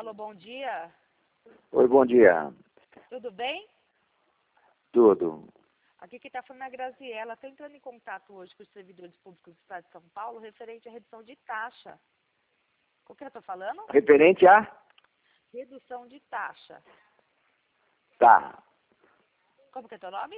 Alô, bom dia. Oi, bom dia. Tudo bem? Tudo. Aqui que está falando é a Graziela. Estou entrando em contato hoje com os servidores públicos do Estado de São Paulo referente à redução de taxa. O que eu estou falando? Referente a? Redução de taxa. Tá. Como que é teu nome?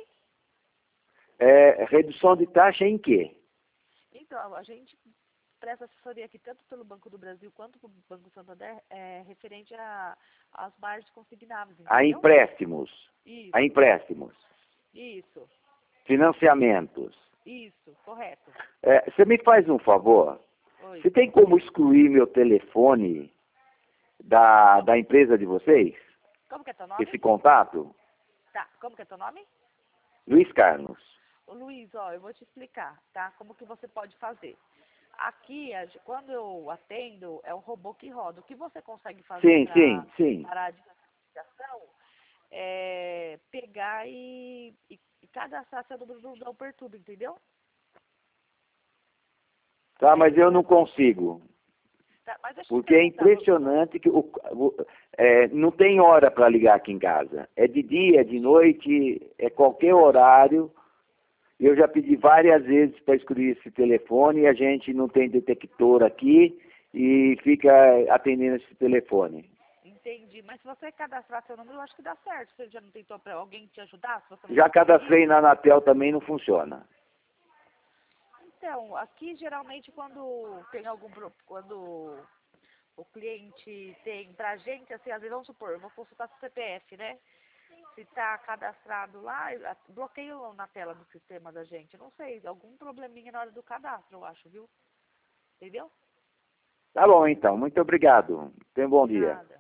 Redução de taxa em quê? Então, a gente presta assessoria aqui tanto pelo Banco do Brasil quanto pelo Banco Santander referente às margens consignáveis, entendeu? A empréstimos. Isso, A empréstimos. isso, Financiamentos. isso, correto. Você me faz um favor? Oi. Você tem como excluir meu telefone da empresa de vocês? Como que é teu nome? Esse contato? Tá, como que é teu nome? Luiz Carlos. Ô, Luiz, ó, eu vou te explicar, tá? Como que você pode fazer. Aqui, quando eu atendo, é um robô que roda. O que você consegue fazer Sim. parar de notificação é pegar e cadastrar seu número no Não Perturbe, entendeu? Tá, mas eu não consigo. Tá, mas deixa eu te Porque é perguntar, impressionante que não tem hora para ligar aqui em casa. É de dia, é de noite, é qualquer horário. Eu já pedi várias vezes para excluir esse telefone e a gente não tem detector aqui e fica atendendo esse telefone. Entendi, mas se você cadastrar seu número, eu acho que dá certo. Você já não tentou para alguém te ajudar? Se você não Já conseguir? cadastrei na Anatel, também não funciona. Então, aqui geralmente quando o cliente tem pra gente, assim, às vezes vamos supor, eu vou consultar seu CPF, né? Se está cadastrado lá, bloqueio na tela do sistema da gente. Não sei, algum probleminha na hora do cadastro, eu acho, viu? Entendeu? Tá bom, então. Muito obrigado. Tenha um bom dia. Nada.